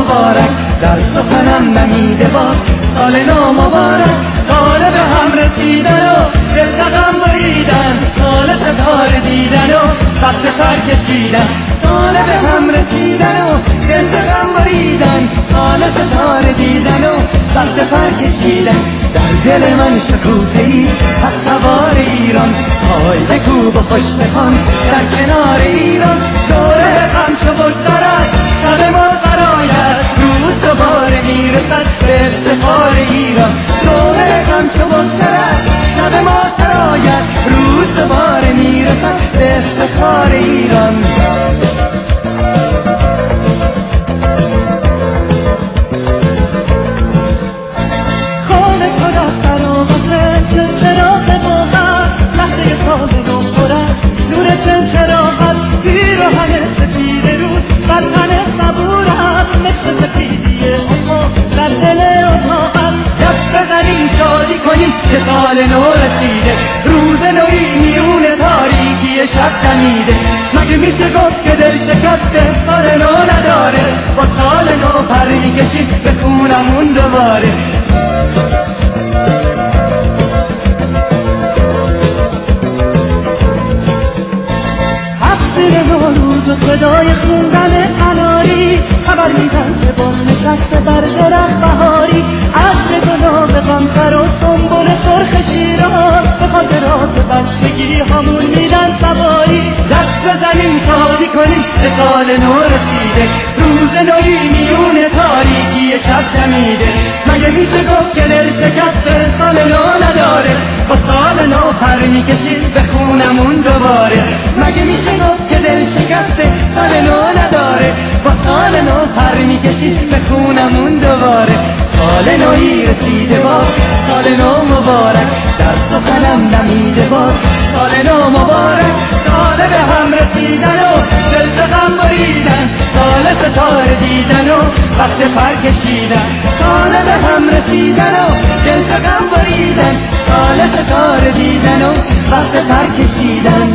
مبارک، در سخنم نمیده باز سال نو مبارک. سال به هم رسیدن و دل رقم بریدن، سال ستاره دیدن و وقت سر کشیدن. سال به هم رسیدن و دل رقم بریدن، سال ستاره دیدن و وقت سر کشیدن. در دل من شکوفه‌ای از سوار ایران، پای بکوب و خوش بخوان در کنار ایران. دوره غم چو بگذرد شب ما سرآید، روز دوباره میرسد به افتخار ایران. دوره غم چو بگذرد شب ما سرآید، روز دوباره میرسد به افتخار ایران. که سال نو رسیده، روز نوی میون تاریکی شب دمیده. مگه میشه گفت که دل شکسته سال نو نداره؟ با سال نو پر میکشیم به خونمون دوباره. هفته نوروز و صدای خوندن اناری، خبر میدن که با نشسته بر درخت بهاری. عطر گلاب غمخر و سنبل سرخ شیراز، به خاطرات بچگی همون میدن سواری. دست بزنیم شادی کنیم که سال نو رسیده، روز نوی میون تاریکی شب دمیده. مگه میشه گفت که دل شکسته سال نو نداره؟ با سال نو پر میکشیم به خونمون دوباره. مگه میشه گفت که دل شکسته سال نو نداره؟ با سال نو پر میکشیم به خونمون دوباره. سال نوی رسیده باز سال نو مبارک، در سخنم نمیده باز سال نو مبارک. سال به هم رسیدن و دل به غم بریدن، سال ستاره دیدن و وقت پر کشیدن. سال به هم رسیدن و دل به غم بریدن، سال ستاره دیدن و وقت پر کشیدن.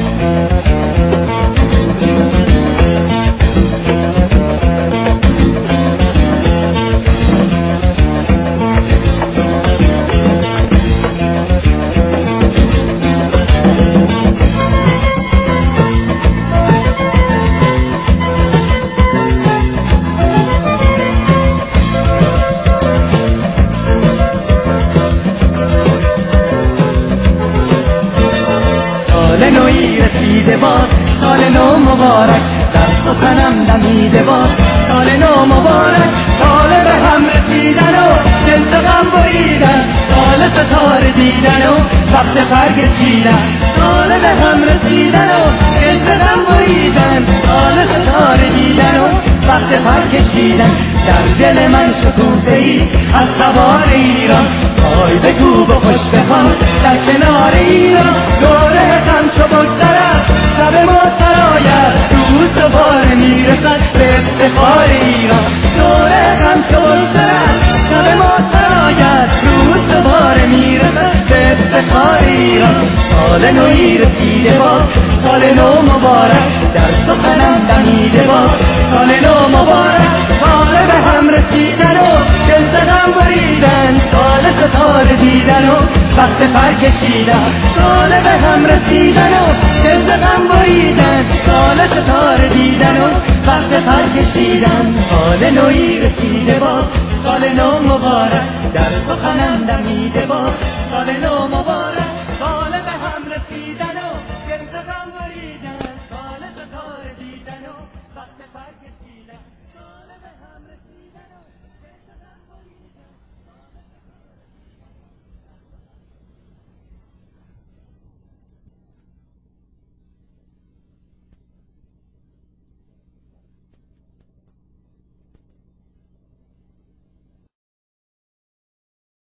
سال نوی رسیده باز سال نو مبارک، در سخنم نمیده باز سال نو مبارک. سال به هم رسیدن و دل به غم بریدن، سال ستاره دیدن و وقت پر کشیدن. سال به هم رسیدن و دل به غم بریدن، سال ستاره دیدن و وقت پر کشیدن. در دل من شکوفه‌ای از سوار ایران، پای بکوب و خوش بخوان در کنار ایران. دوره غم چو بگذرد شب ما سرآید، روز دوباره میرسد به افتخار ایران. دوره غم چو بگذرد شب ما سرآید، روز دوباره میرسد به افتخار ایران. سال نوی رسیده باز سال نو مبارک، در سخنم دمیده باز سال نو مبارک. سال به هم رسیدن و دل به غم بریدن، سال ستاره دیدن و وقت پر کشیدن. سال به هم رسیدن و دل به غم بریدن، سال ستاره دیدن و وقت پر کشیدن. سال نوی رسیده باز سال نو مبارک، در